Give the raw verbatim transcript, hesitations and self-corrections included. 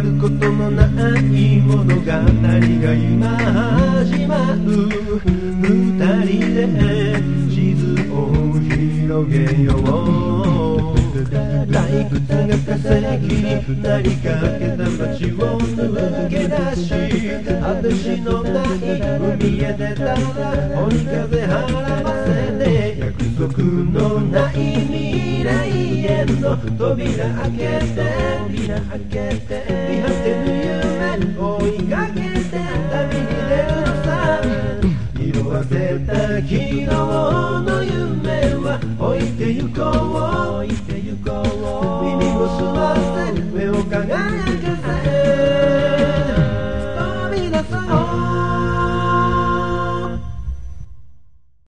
ることのない物語が今始まる。二人で地図を広げよう。退屈が稼ぎになりかけた街を抜け出し、果てしのない海へ出たら追い風払わせて、約束のない未来への扉開けて、扉開けて見果てぬ夢追いかけて旅に出るのさ。色あせた昨日の夢は置いてゆこう。